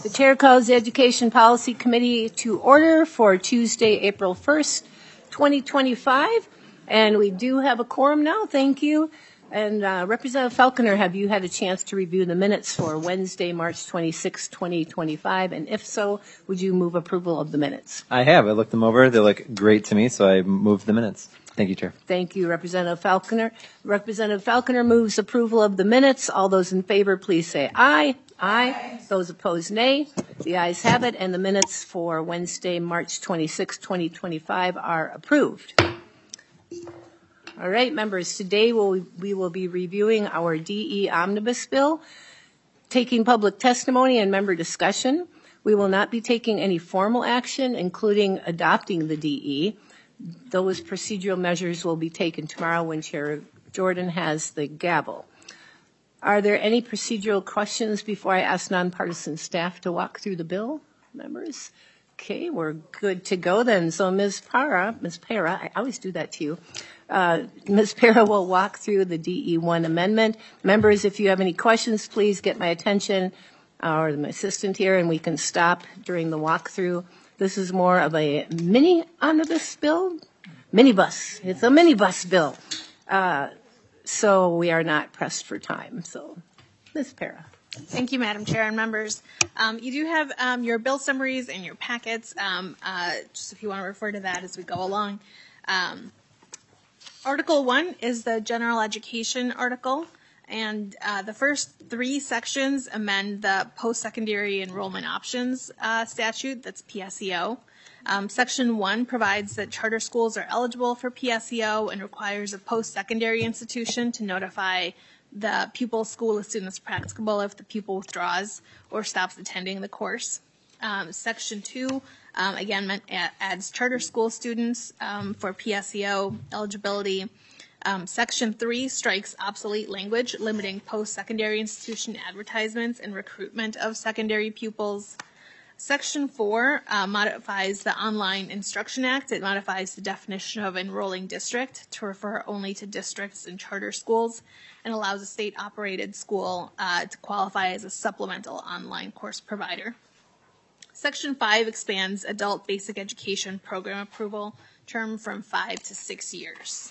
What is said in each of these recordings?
The chair calls the Education Policy Committee to order for Tuesday, April 1st, 2025. And we do have a quorum now. Thank you. And Representative Falconer, have you had a chance to review the minutes for Wednesday, March 26, 2025? And if so, would you move approval of the minutes? I have. I looked them over. They look great to me, so I moved the minutes. Thank you, Chair. Thank you, Representative Falconer. Representative Falconer moves approval of the minutes. All those in favor, please say aye. Aye. Those opposed, nay. The ayes have it, and the minutes for Wednesday, March 26, 2025 are approved. All right, members, today we will be reviewing our DE Omnibus Bill, taking public testimony and member discussion. We will not be taking any formal action, including adopting the DE. Those procedural measures will be taken tomorrow when Chair Jordan has the gavel. Are there any procedural questions before I ask nonpartisan staff to walk through the bill, members? Okay, we're good to go then. So Ms. Para, I always do that to you. Ms. Para will walk through the DE1 amendment. Members, if you have any questions, please get my attention or my assistant here, and we can stop during the walkthrough. This is more of a mini omnibus bill, minibus. It's a minibus bill. So we are not pressed for time. So, Ms. Para. Thank you, Madam Chair and members. You do have your bill summaries in your packets, just if you want to refer to that as we go along. Article 1 is the general education article, and the first three sections amend the post-secondary enrollment options statute, that's PSEO. Section 1 provides that charter schools are eligible for PSEO and requires a post-secondary institution to notify the pupil school as soon as practicable if the pupil withdraws or stops attending the course. Section 2, again, adds charter school students for PSEO eligibility. Section 3 strikes obsolete language limiting post-secondary institution advertisements and recruitment of secondary pupils. Section 4 modifies the Online Instruction Act. It modifies the definition of enrolling district to refer only to districts and charter schools, and allows a state-operated school to qualify as a supplemental online course provider. Section 5 expands adult basic education program approval term from 5 to 6 years.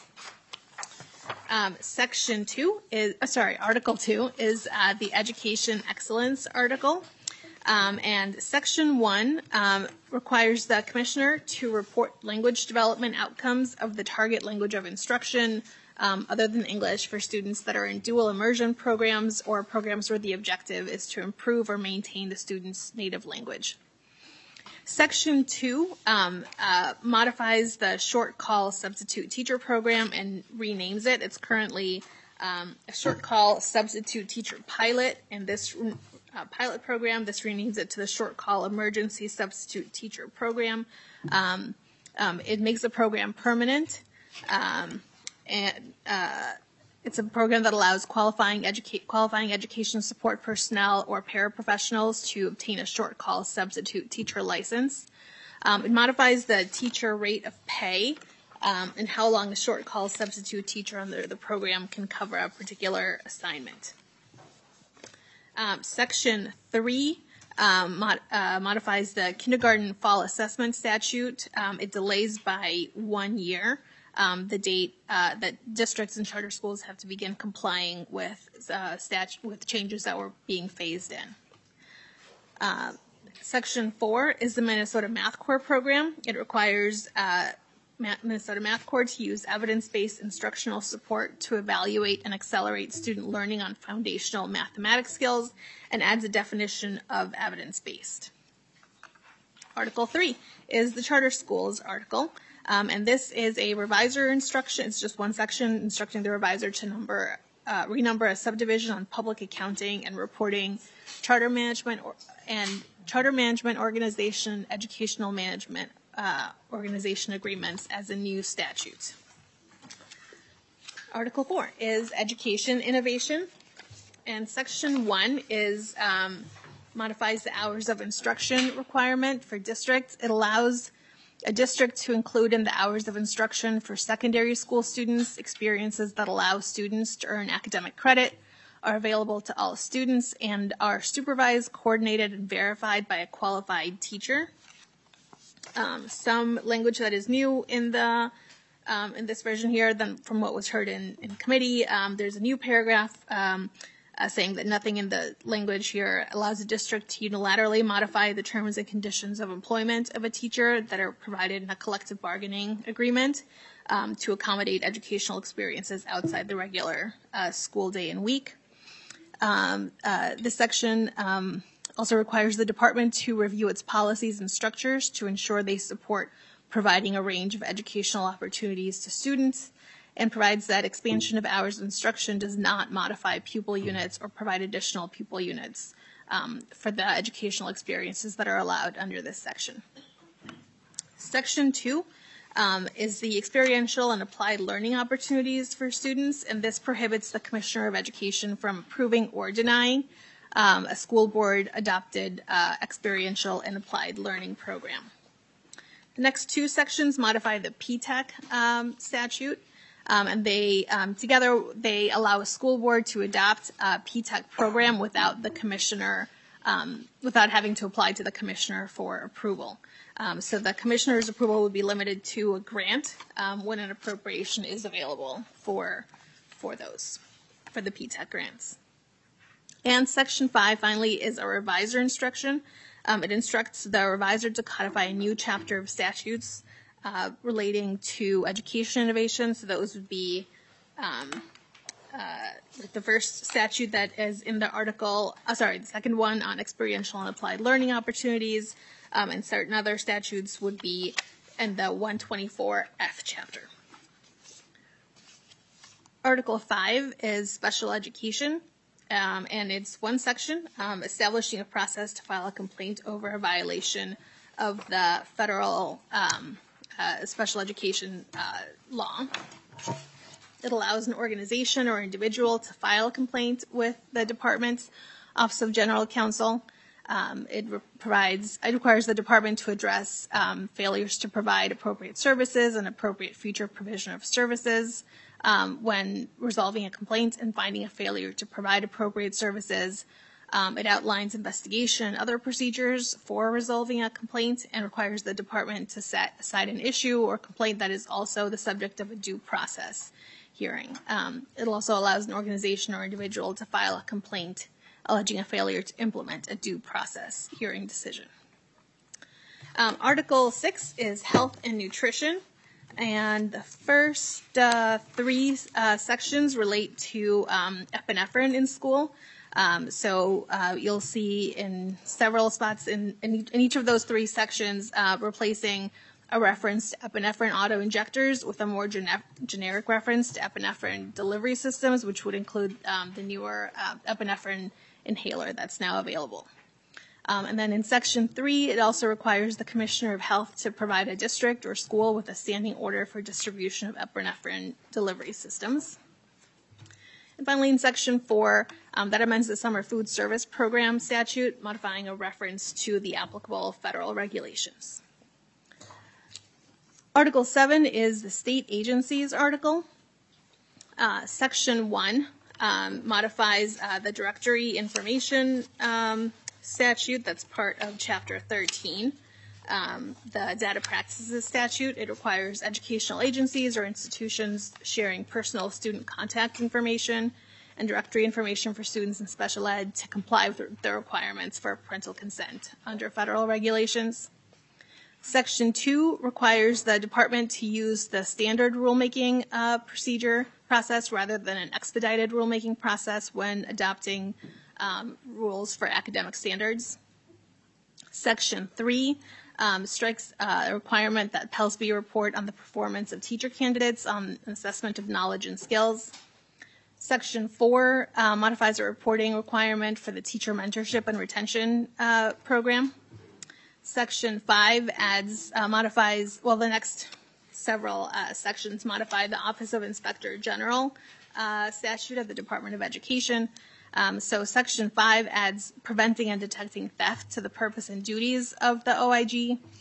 Article 2 is the Education Excellence article. And Section 1 requires the commissioner to report language development outcomes of the target language of instruction other than English for students that are in dual immersion programs or programs where the objective is to improve or maintain the student's native language. Section 2 modifies the short call substitute teacher program and renames it. It's currently a short call substitute teacher pilot, and this pilot program, this renames it to the Short Call Emergency Substitute Teacher Program. It makes the program permanent, and it's a program that allows qualifying education support personnel or paraprofessionals to obtain a short call substitute teacher license. It modifies the teacher rate of pay and how long a short call substitute teacher under the program can cover a particular assignment. Section 3 modifies the kindergarten fall assessment statute. It delays by 1 year the date that districts and charter schools have to begin complying with changes that were being phased in. Section 4 is the Minnesota Math Corps program. It requires Minnesota Math Corps to use evidence-based instructional support to evaluate and accelerate student learning on foundational mathematics skills, and adds a definition of evidence-based. Article 3 is the charter schools article, and this is a revisor instruction. It's just one section instructing the revisor to renumber a subdivision on public accounting and reporting, charter management organization, educational management organization agreements as a new statute. Article 4 is education innovation, and Section 1 is modifies the hours of instruction requirement for districts. It allows a district to include in the hours of instruction for secondary school students experiences that allow students to earn academic credit are available to all students and are supervised, coordinated, and verified by a qualified teacher. Some language that is new in this version here than from what was heard in committee. There's a new paragraph saying that nothing in the language here allows a district to unilaterally modify the terms and conditions of employment of a teacher that are provided in a collective bargaining agreement to accommodate educational experiences outside the regular school day and week. This section also requires the department to review its policies and structures to ensure they support providing a range of educational opportunities to students, and provides that expansion of hours of instruction does not modify pupil units or provide additional pupil units for the educational experiences that are allowed under this section. Section 2 is the experiential and applied learning opportunities for students, and this prohibits the Commissioner of Education from approving or denying a school board adopted experiential and applied learning program. The next two sections modify the PTEC statute, and they together they allow a school board to adopt a PTEC program without the commissioner, without having to apply to the commissioner for approval. So the commissioner's approval would be limited to a grant when an appropriation is available for the PTEC grants. And Section 5, finally, is a revisor instruction. It instructs the revisor to codify a new chapter of statutes relating to education innovation. So those would be the first statute that is in the article, the second one on experiential and applied learning opportunities, and certain other statutes would be in the 124F chapter. Article 5 is special education. And it's one section establishing a process to file a complaint over a violation of the federal special education law. It allows an organization or individual to file a complaint with the department's Office of General Counsel. It requires the department to address failures to provide appropriate services and appropriate future provision of services. When resolving a complaint and finding a failure to provide appropriate services. It outlines investigation and other procedures for resolving a complaint and requires the department to set aside an issue or complaint that is also the subject of a due process hearing. It also allows an organization or individual to file a complaint alleging a failure to implement a due process hearing decision. Article 6 is health and nutrition. And the first three sections relate to epinephrine in school. So you'll see in several spots in each of those three sections replacing a reference to epinephrine auto-injectors with a more generic reference to epinephrine delivery systems, which would include the newer epinephrine inhaler that's now available. And then in Section 3, it also requires the Commissioner of Health to provide a district or school with a standing order for distribution of epinephrine delivery systems. And finally, in Section 4, that amends the Summer Food Service Program statute, modifying a reference to the applicable federal regulations. Article 7 is the state agencies article. Section 1 modifies the directory information statute that's part of Chapter 13. The data practices statute, it requires educational agencies or institutions sharing personal student contact information and directory information for students in special ed to comply with the requirements for parental consent under federal regulations. Section 2 requires the department to use the standard rulemaking process rather than an expedited rulemaking process when adopting rules for academic standards. Section 3 strikes a requirement that PELSB report on the performance of teacher candidates on assessment of knowledge and skills. Section 4 modifies a reporting requirement for the teacher mentorship and retention program. Section 5 the next several sections modify the Office of Inspector General statute of the Department of Education. So Section 5 adds preventing and detecting theft to the purpose and duties of the OIG.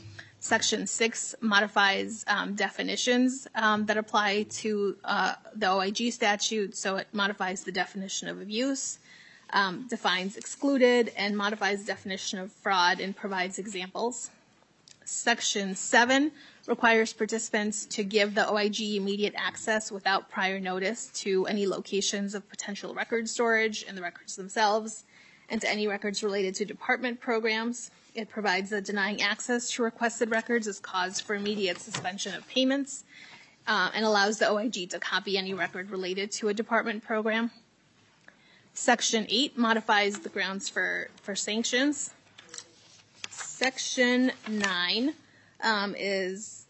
Section 6 modifies definitions that apply to the OIG statute, so it modifies the definition of abuse, defines excluded, and modifies the definition of fraud and provides examples. Section 7 requires participants to give the OIG immediate access without prior notice to any locations of potential record storage and the records themselves, and to any records related to department programs. It provides that denying access to requested records is cause for immediate suspension of payments, and allows the OIG to copy any record related to a department program. Section 8 modifies the grounds for sanctions. Section 9 is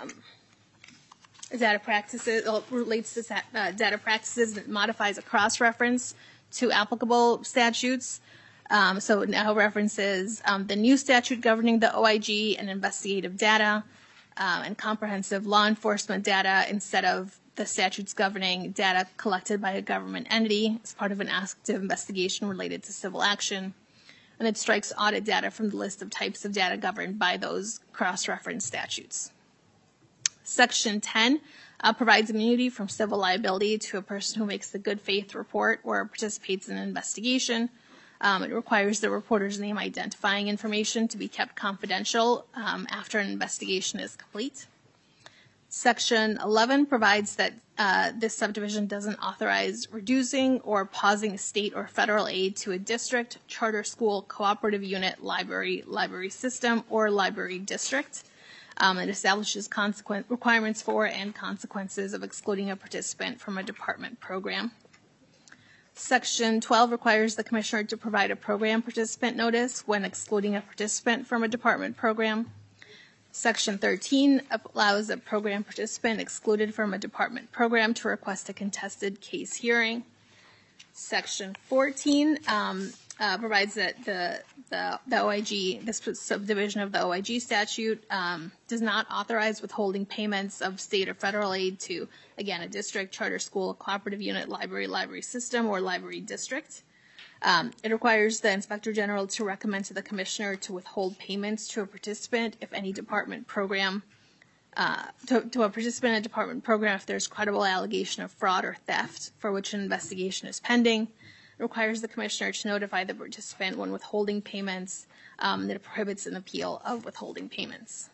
data practices, relates to data practices, and it modifies a cross-reference to applicable statutes. So it now references the new statute governing the OIG and investigative data and comprehensive law enforcement data instead of the statutes governing data collected by a government entity as part of an active investigation related to civil action. And it strikes audit data from the list of types of data governed by those cross-reference statutes. Section 10 provides immunity from civil liability to a person who makes a good faith report or participates in an investigation. It requires the reporter's name identifying information to be kept confidential after an investigation is complete. Section 11 provides that this subdivision doesn't authorize reducing or pausing state or federal aid to a district, charter school, cooperative unit, library system, or library district. It establishes requirements for and consequences of excluding a participant from a department program. Section 12 requires the commissioner to provide a program participant notice when excluding a participant from a department program. Section 13 allows a program participant excluded from a department program to request a contested case hearing. Section 14 provides that the OIG, this subdivision of the OIG statute, does not authorize withholding payments of state or federal aid to, again, a district, charter school, cooperative unit, library system, or library district. It requires the Inspector General to recommend to the Commissioner to withhold payments to a participant if any department program, to a participant in a department program if there's credible allegation of fraud or theft for which an investigation is pending. It requires the Commissioner to notify the participant when withholding payments, that it prohibits an appeal of withholding payments.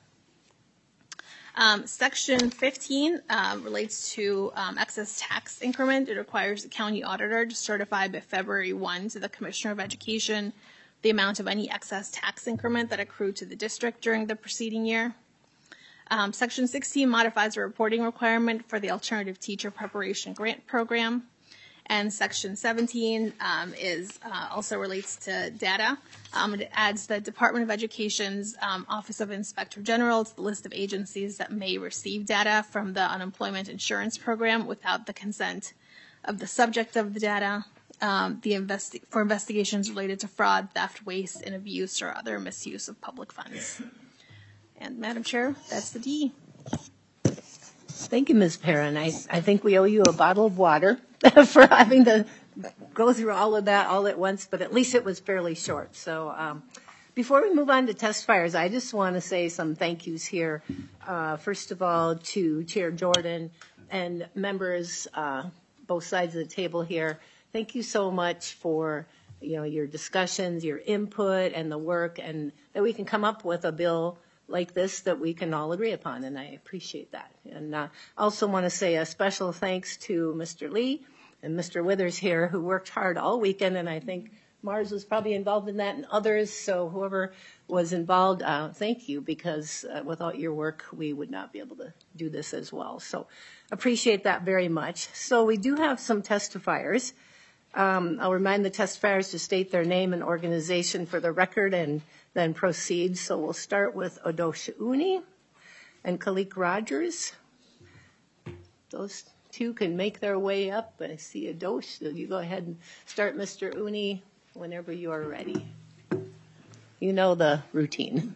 Section 15 relates to excess tax increment. It requires the county auditor to certify by February 1 to the Commissioner of Education the amount of any excess tax increment that accrued to the district during the preceding year. Section 16 modifies a reporting requirement for the Alternative Teacher Preparation Grant Program. And Section 17 also relates to data. It adds the Department of Education's Office of Inspector General to the list of agencies that may receive data from the Unemployment Insurance Program without the consent of the subject of the data, for investigations related to fraud, theft, waste, and abuse or other misuse of public funds. And Madam Chair, that's the D. Thank you, Ms. Perrin. I think we owe you a bottle of water for having to go through all of that all at once, but at least it was fairly short. So before we move on to testifiers, I just want to say some thank yous here. First of all, to Chair Jordan and members, both sides of the table here. Thank you so much for your discussions, your input, and the work, and that we can come up with a bill like this that we can all agree upon, and I appreciate that. And I also want to say a special thanks to Mr. Lee and Mr. Withers here, who worked hard all weekend, and I think Mars was probably involved in that and others, so whoever was involved, thank you, because without your work, we would not be able to do this as well. So appreciate that very much. So we do have some testifiers. I'll remind the testifiers to state their name and organization for the record and then proceed. So we'll start with Adosh Uni and Kalik Rogers. Those two can make their way up. I see Adosh, so you go ahead and start, Mr. Uni, whenever you are ready. You know the routine.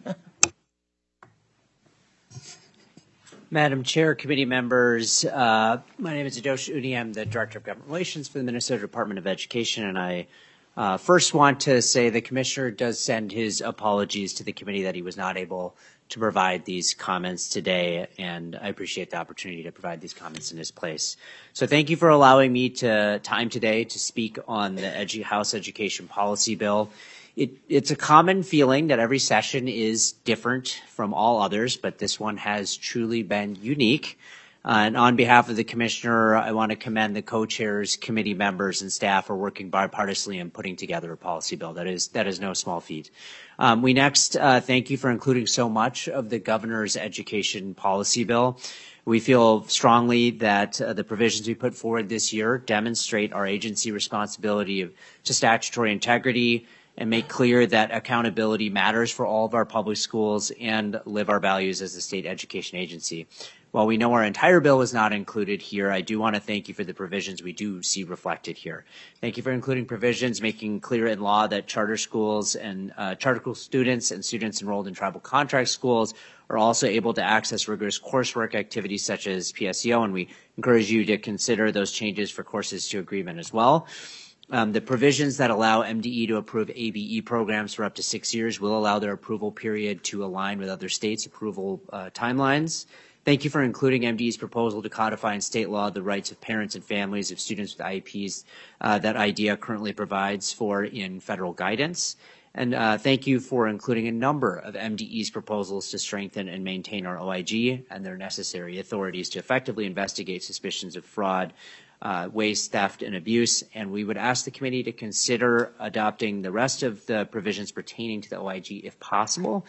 Madam Chair, committee members, my name is Adosh Uni. I'm the Director of Government Relations for the Minnesota Department of Education, and I First, want to say the Commissioner does send his apologies to the committee that he was not able to provide these comments today, and I appreciate the opportunity to provide these comments in his place. So thank you for allowing me time today to speak on the House Education Policy Bill. It's a common feeling that every session is different from all others, but this one has truly been unique. And on behalf of the Commissioner, I want to commend the co-chairs, committee members, and staff for working bipartisanly in putting together a policy bill. That is no small feat. We next thank you for including so much of the Governor's education policy bill. We feel strongly that the provisions we put forward this year demonstrate our agency responsibility to statutory integrity and make clear that accountability matters for all of our public schools and live our values as a state education agency. While we know our entire bill is not included here, I do want to thank you for the provisions we do see reflected here. Thank you for including provisions making clear in law that charter schools and charter school students and students enrolled in tribal contract schools are also able to access rigorous coursework activities such as PSEO, and we encourage you to consider those changes for courses to agreement as well. The provisions that allow MDE to approve ABE programs for up to 6 years will allow their approval period to align with other states' approval timelines. Thank you for including MDE's proposal to codify in state law the rights of parents and families of students with IEPs that IDEA currently provides for in federal guidance. And thank you for including a number of MDE's proposals to strengthen and maintain our OIG and their necessary authorities to effectively investigate suspicions of fraud, waste, theft, and abuse. And we would ask the committee to consider adopting the rest of the provisions pertaining to the OIG if possible.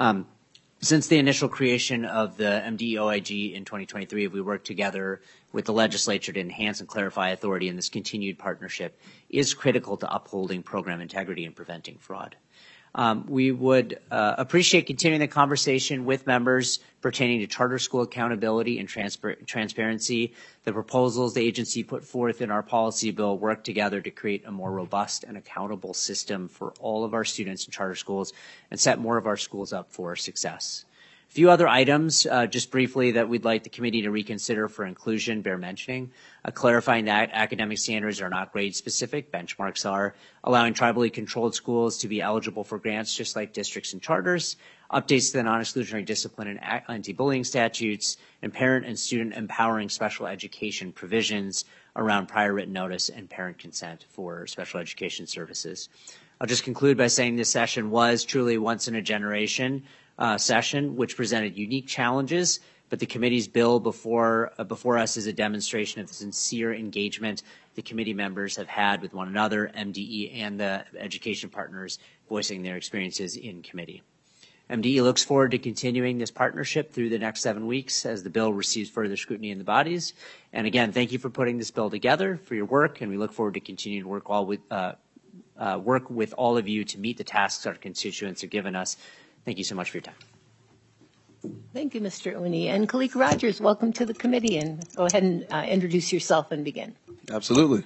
Since the initial creation of the MDE OIG in 2023, we worked together with the legislature to enhance and clarify authority, and this continued partnership is critical to upholding program integrity and preventing fraud. We would appreciate continuing the conversation with members pertaining to charter school accountability and transparency. The proposals the agency put forth in our policy bill work together to create a more robust and accountable system for all of our students in charter schools and set more of our schools up for success. A few other items, just briefly, that we'd like the committee to reconsider for inclusion bear mentioning. Clarifying that academic standards are not grade-specific, benchmarks are. Allowing tribally controlled schools to be eligible for grants just like districts and charters. Updates to the non-exclusionary discipline and anti-bullying statutes. And parent and student empowering special education provisions around prior written notice and parent consent for special education services. I'll just conclude by saying this session was truly once-in-a-generation session, which presented unique challenges, but the committee's bill before us is a demonstration of the sincere engagement the committee members have had with one another, MDE, and the education partners voicing their experiences in committee. MDE looks forward to continuing this partnership through the next 7 weeks as the bill receives further scrutiny in the bodies. And again, thank you for putting this bill together, for your work, and we look forward to continuing to work with all of you to meet the tasks our constituents have given us. Thank you so much for your time. Thank you, Mr. Uni. And Kalika Rogers, welcome to the committee, and go ahead and introduce yourself and begin. Absolutely.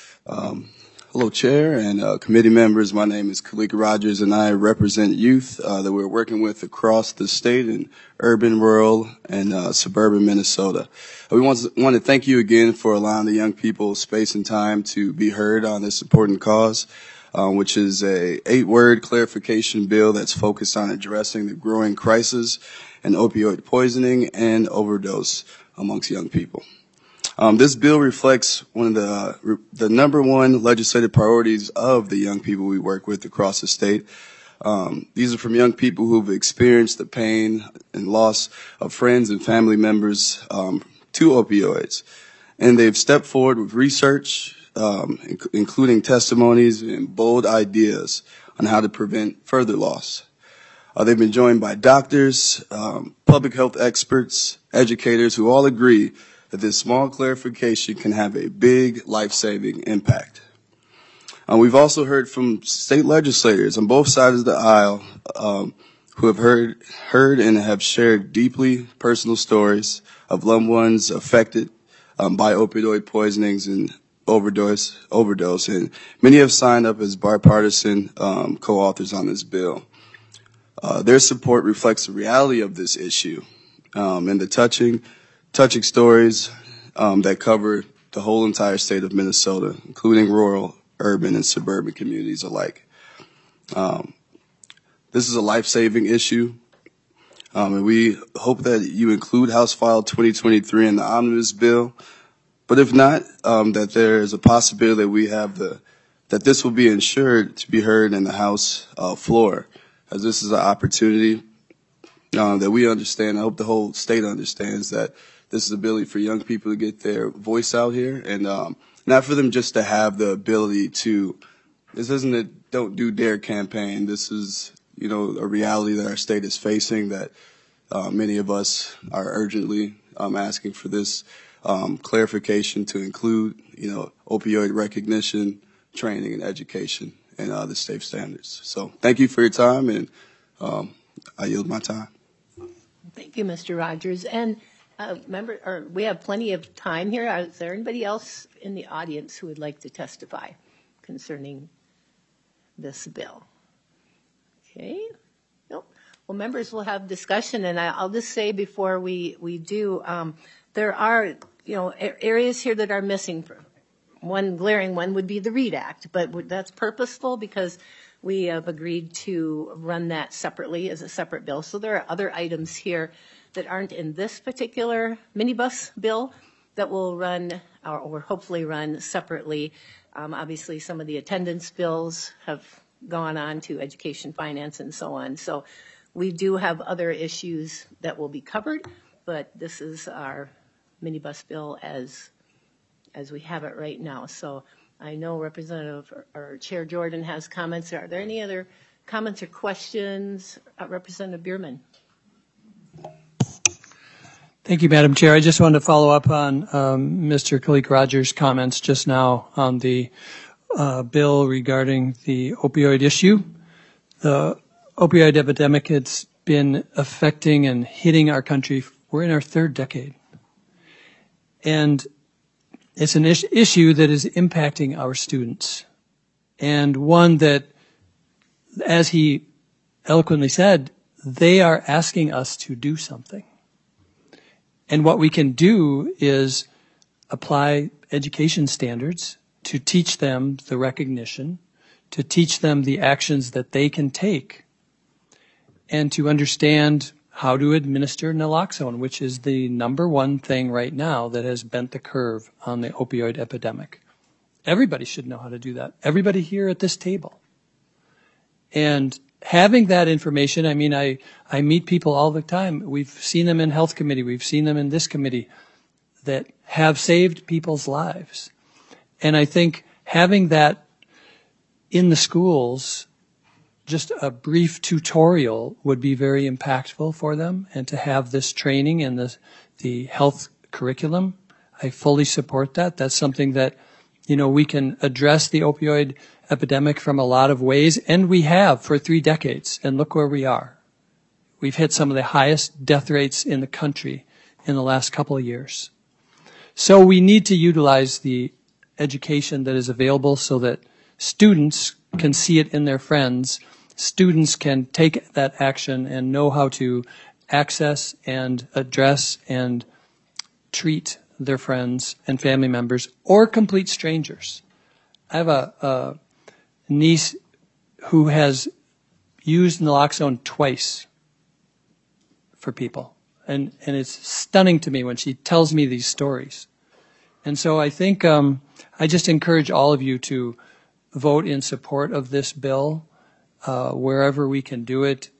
Hello, Chair and committee members. My name is Kalika Rogers, and I represent youth that we're working with across the state in urban, rural, and suburban Minnesota. We want to thank you again for allowing the young people space and time to be heard on this important cause. Which is a 8-word clarification bill that's focused on addressing the growing crisis in opioid poisoning and overdose amongst young people. This bill reflects one of the number one legislative priorities of the young people we work with across the state. These are from young people who've experienced the pain and loss of friends and family members to opioids. And they've stepped forward with research, including testimonies and bold ideas on how to prevent further loss. They've been joined by doctors, public health experts, educators who all agree that this small clarification can have a big life-saving impact. We've also heard from state legislators on both sides of the aisle who have heard and have shared deeply personal stories of loved ones affected by opioid poisonings and overdose, and many have signed up as bipartisan co-authors on this bill. Their support reflects the reality of this issue and the touching stories that cover the whole entire state of Minnesota, including rural urban and suburban communities alike. This is a life-saving issue, and we hope that you include House File 2023 in the omnibus bill. But if not, that there is a possibility that we have that this will be ensured to be heard in the House floor, as this is an opportunity that we understand. I hope the whole state understands that this is the ability for young people to get their voice out here, and not for them just to have the ability to. This isn't a "Don't Do Dare" campaign. This is, a reality that our state is facing, that many of us are urgently asking for this clarification to include, opioid recognition, training, and education, and the state standards. So thank you for your time, and I yield my time. Thank you, Mr. Rogers. And we have plenty of time here. Is there anybody else in the audience who would like to testify concerning this bill? Okay. Nope. Well, members will have discussion, and I'll just say before we do, there are, areas here that are missing. One glaring one would be the READ Act, but that's purposeful because we have agreed to run that separately as a separate bill. So there are other items here that aren't in this particular minibus bill that will run or hopefully run separately. Obviously, some of the attendance bills have gone on to education, finance, and so on. So we do have other issues that will be covered, but this is our minibus bill as we have it right now. So I know Representative or Chair Jordan has comments. Are there any other comments or questions? Representative Bierman. Thank you, Madam Chair. I just wanted to follow up on Mr. Kalik Rogers' comments just now on the bill regarding the opioid issue. The opioid epidemic has been affecting and hitting our country. We're in our third decade. And it's an issue that is impacting our students, and one that, as he eloquently said, they are asking us to do something. And what we can do is apply education standards to teach them the recognition, to teach them the actions that they can take, and to understand how to administer naloxone, which is the number one thing right now that has bent the curve on the opioid epidemic. Everybody should know how to do that. Everybody here at this table. And having that information, I meet people all the time. We've seen them in health committee. We've seen them in this committee that have saved people's lives. And I think having that in the schools, just a brief tutorial would be very impactful for them, and to have this training in the health curriculum, I fully support that. That's something that, we can address the opioid epidemic from a lot of ways, and we have for 3 decades, and look where we are. We've hit some of the highest death rates in the country in the last couple of years. So we need to utilize the education that is available so that students can see it in their friends. Students can take that action and know how to access and address and treat their friends and family members or complete strangers. I have a niece who has used naloxone twice for people. And it's stunning to me when she tells me these stories. And so I think I just encourage all of you to vote in support of this bill wherever we can do it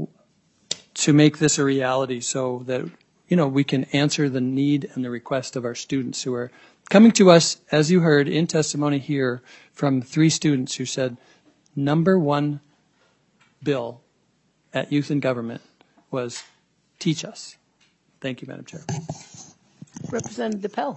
to make this a reality so that, we can answer the need and the request of our students who are coming to us, as you heard in testimony here from 3 students who said, number 1 bill at Youth in Government was teach us. Thank you, Madam Chair. Representative DePell.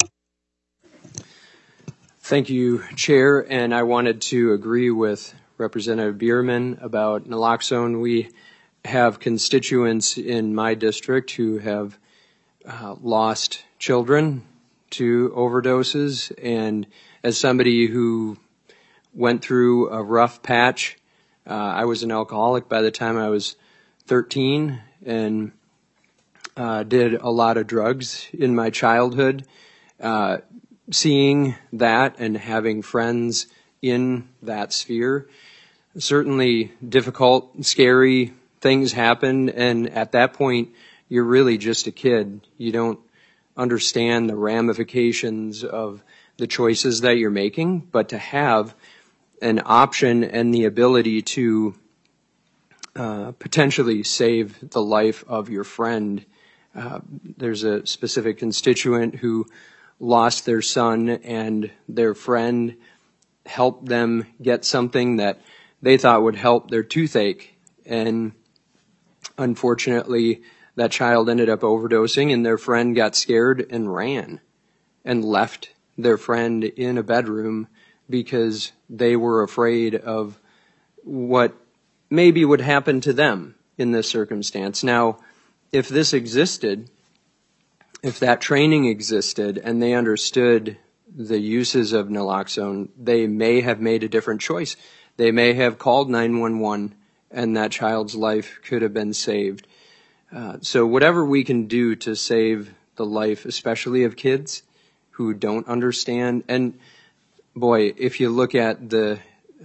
Thank you, Chair, and I wanted to agree with Representative Bierman about naloxone. We have constituents in my district who have lost children to overdoses, and as somebody who went through a rough patch, I was an alcoholic by the time I was 13 and did a lot of drugs in my childhood. Seeing that and having friends in that sphere. Certainly difficult, scary things happen, and at that point, you're really just a kid. You don't understand the ramifications of the choices that you're making, but to have an option and the ability to potentially save the life of your friend. There's a specific constituent who lost their son, and their friend helped them get something that they thought would help their toothache. And unfortunately, that child ended up overdosing, and their friend got scared and ran and left their friend in a bedroom because they were afraid of what maybe would happen to them in this circumstance. Now, if this existed, if that training existed and they understood the uses of naloxone, they may have made a different choice. They may have called 911 and that child's life could have been saved. So whatever we can do to save the life, especially of kids who don't understand, and boy, if you look at the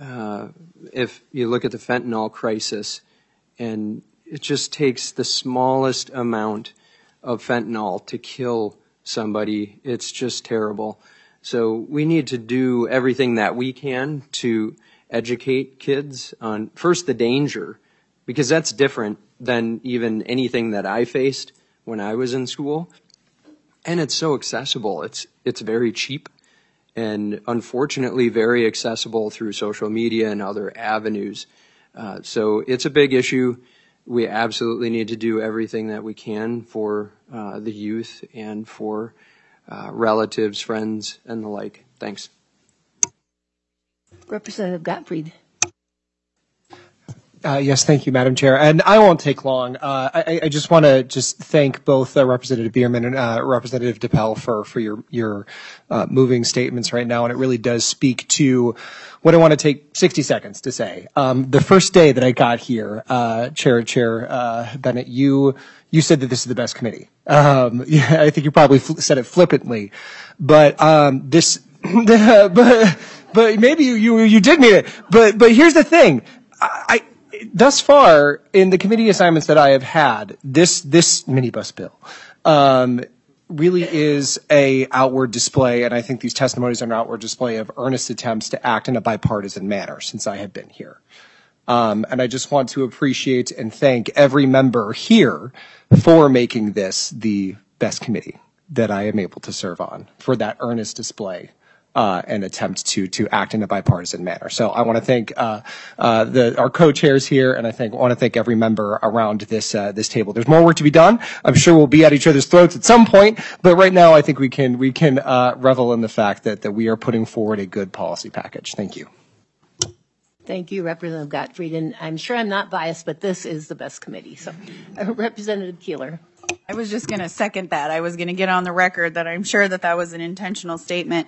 fentanyl crisis, and it just takes the smallest amount of fentanyl to kill somebody, it's just terrible. So we need to do everything that we can to educate kids on, first, the danger, because that's different than even anything that I faced when I was in school. And it's so accessible. It's very cheap and unfortunately very accessible through social media and other avenues. So it's a big issue. We absolutely need to do everything that we can for the youth and for relatives, friends, and the like. Thanks. Representative Gottfried. Yes, thank you, Madam Chair. And I won't take long. I just want to thank both Representative Bierman and Representative DePel for your moving statements right now. And it really does speak to what I want to take 60 seconds to say. The first day that I got here, Chair Bennett, you said that this is the best committee. Yeah, I think you probably said it flippantly, but but maybe you did mean it. But here's the thing. Thus far, in the committee assignments that I have had, this minibus bill really is a outward display, and I think these testimonies are an outward display of earnest attempts to act in a bipartisan manner since I have been here. And I just want to appreciate and thank every member here for making this the best committee that I am able to serve on, for that earnest display and attempt to act in a bipartisan manner. So I want to thank our co-chairs here, and I want to thank every member around this table. There's more work to be done. I'm sure we'll be at each other's throats at some point, but right now I think we can revel in the fact that we are putting forward a good policy package. Thank you. Thank you, Representative Gottfried. And I'm sure I'm not biased, but this is the best committee. So, Representative Keeler. I was just going to second that. I was going to get on the record that I'm sure that was an intentional statement.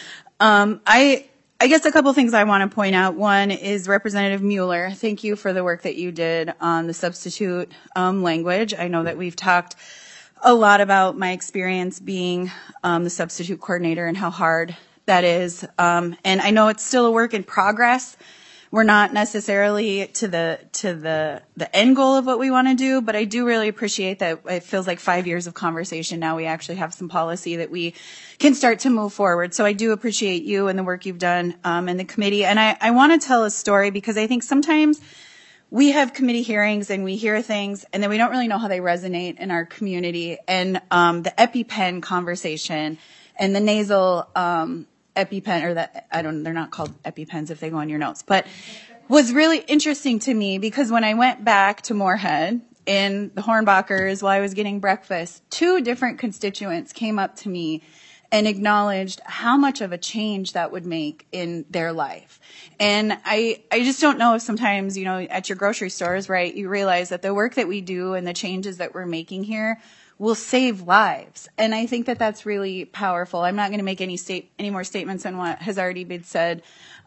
I guess a couple things I want to point out. One is Representative Mueller. Thank you for the work that you did on the substitute language. I know that we've talked a lot about my experience being the substitute coordinator and how hard that is. And I know it's still a work in progress. We're not necessarily to the end goal of what we want to do, but I do really appreciate that it feels like 5 years of conversation. Now we actually have some policy that we can start to move forward. So I do appreciate you and the work you've done in the committee. And I want to tell a story because I think sometimes we have committee hearings and we hear things and then we don't really know how they resonate in our community. And the EpiPen conversation and the nasal EpiPen, or they're not called EpiPens if they go on your notes, but was really interesting to me because when I went back to Moorhead in the Hornbachers while I was getting breakfast, 2 different constituents came up to me and acknowledged how much of a change that would make in their life. And I just don't know if sometimes, at your grocery stores, right, you realize that the work that we do and the changes that we're making here will save lives. And I think that that's really powerful. I'm not going to make any more statements on what has already been said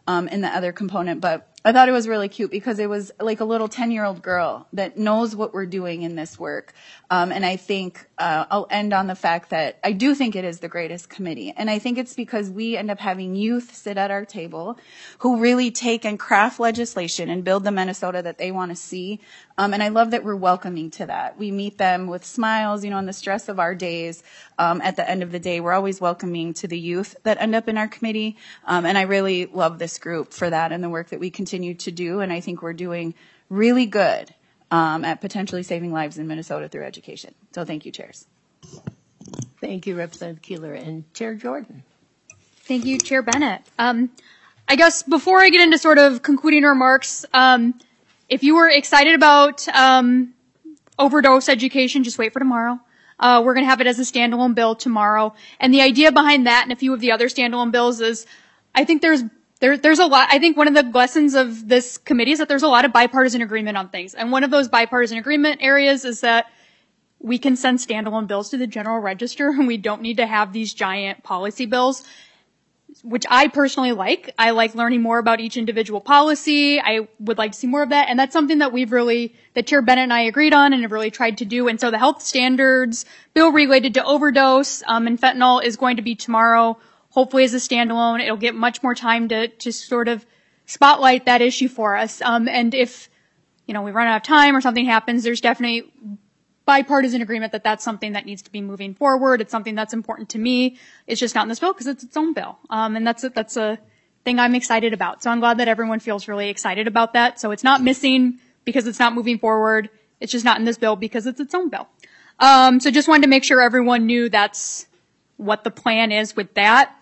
in the other component. But I thought it was really cute because it was like a little 10-year-old girl that knows what we're doing in this work. And I think I'll end on the fact that I do think it is the greatest committee. And I think it's because we end up having youth sit at our table who really take and craft legislation and build the Minnesota that they want to see. And I love that we're welcoming to that. We meet them with smiles, in the stress of our days. At the end of the day, we're always welcoming to the youth that end up in our committee. And I really love this group for that and the work that we continue to do. And I think we're doing really good at potentially saving lives in Minnesota through education. So thank you, chairs. Thank you, Representative Keeler. And Chair Jordan. Thank you, Chair Bennett. I guess before I get into sort of concluding remarks, if you were excited about overdose education, just wait for tomorrow. We're going to have it as a standalone bill tomorrow. And the idea behind that and a few of the other standalone bills is I think there's a lot. I think one of the lessons of this committee is that there's a lot of bipartisan agreement on things. And one of those bipartisan agreement areas is that we can send standalone bills to the General Register and we don't need to have these giant policy bills, which I personally like. I like learning more about each individual policy. I would like to see more of that. And that's something that that Chair Bennett and I agreed on and have really tried to do. And so the health standards bill related to overdose and fentanyl is going to be tomorrow. Hopefully as a standalone, it'll get much more time to sort of spotlight that issue for us. And if, we run out of time or something happens, there's definitely bipartisan agreement that that's something that needs to be moving forward. It's something that's important to me. It's just not in this bill because it's its own bill. And that's a thing I'm excited about. So I'm glad that everyone feels really excited about that. So it's not missing because it's not moving forward. It's just not in this bill because it's its own bill. So just wanted to make sure everyone knew that's what the plan is with that.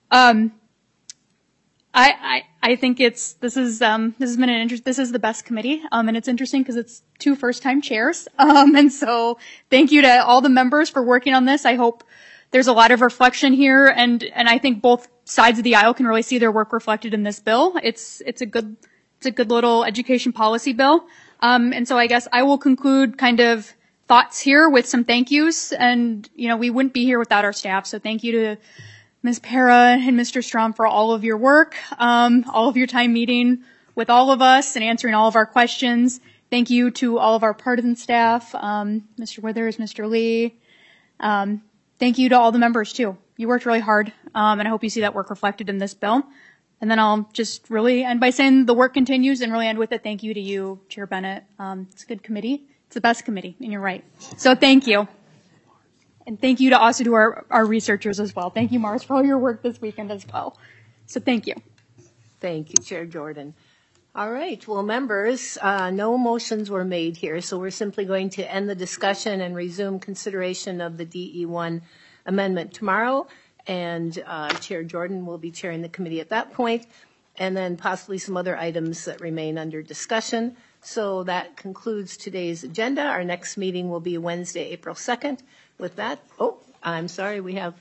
I think this is the best committee. And it's interesting because it's 2 first-time chairs. And so thank you to all the members for working on this. I hope there's a lot of reflection here. And I think both sides of the aisle can really see their work reflected in this bill. It's a good little education policy bill. And so I guess I will conclude kind of thoughts here with some thank yous. And, we wouldn't be here without our staff. So thank you to Ms. Para and Mr. Strom for all of your work, all of your time meeting with all of us and answering all of our questions. Thank you to all of our partisan staff, Mr. Withers, Mr. Lee. Thank you to all the members too. You worked really hard, and I hope you see that work reflected in this bill. And then I'll just really end by saying the work continues and really end with a thank you to you, Chair Bennett. It's a good committee. It's the best committee, and you're right. So thank you. And thank you to also to our researchers as well. Thank you, Mars, for all your work this weekend as well. So thank you. Thank you, Chair Jordan. All right. Well, members, no motions were made here, so we're simply going to end the discussion and resume consideration of the DE1 amendment tomorrow. And Chair Jordan will be chairing the committee at that point, and then possibly some other items that remain under discussion. So that concludes today's agenda. Our next meeting will be Wednesday, April 2nd. With that, I'm sorry, we have.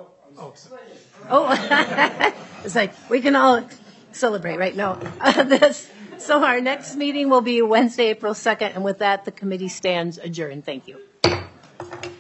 It's like we can all celebrate right now. So our next meeting will be Wednesday, April 2nd, and with that, the committee stands adjourned. Thank you.